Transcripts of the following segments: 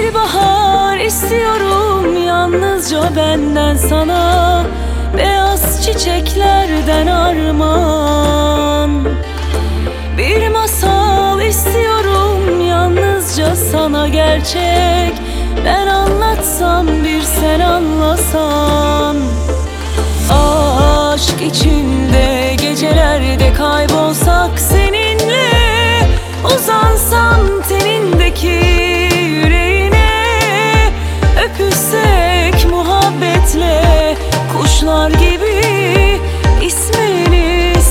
Bir bahar istiyorum yalnızca benden sana, beyaz çiçeklerden armağan. Bir masal istiyorum yalnızca sana gerçek, ben anlatsam bir sen anlasan. Aşk içinde gecelerde kaybolsak seninle, uzansam tenindeki yüreğine, öpüşsek muhabbetle kuşlar gibi ismini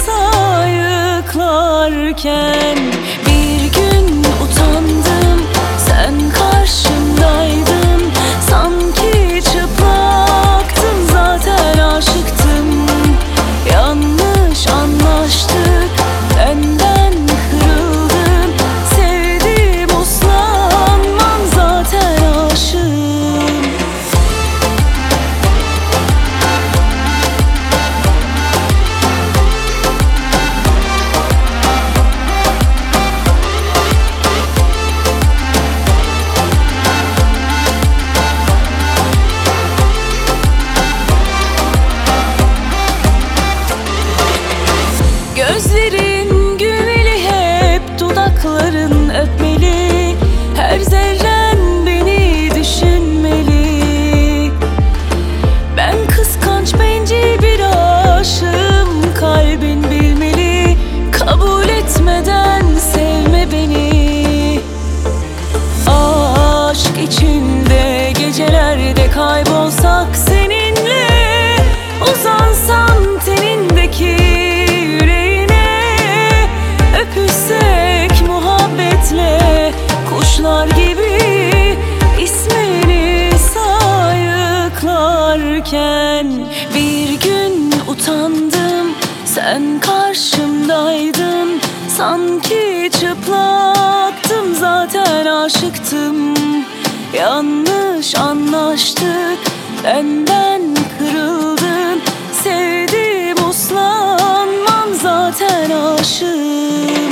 sayıklarken. Bir gün utandım, sen karşımdaydın, sanki çıplaktın, zaten aşıktım. Yanlış anlaştık, benden kırıldın, sevdim uslanmam, zaten aşığım. Gözlerin gülmeli, hep dudakların öpmeli, her zerren beni düşünmeli. Ben kıskanç bencil bir aşığım, kalbin bilmeli, kabul etmeden sevme beni. Aşk içinde gecelerde kaybolsak seninle, uzansam tenindeki öpüşsek muhabbetle kuşlar gibi ismini sayıklarken. Bir gün utandım, sen karşımdaydın, sanki çıplaktım, zaten aşıktım. Yanlış anlaştık, benden kırıldın, sevdim uslanmam, zaten aşığım.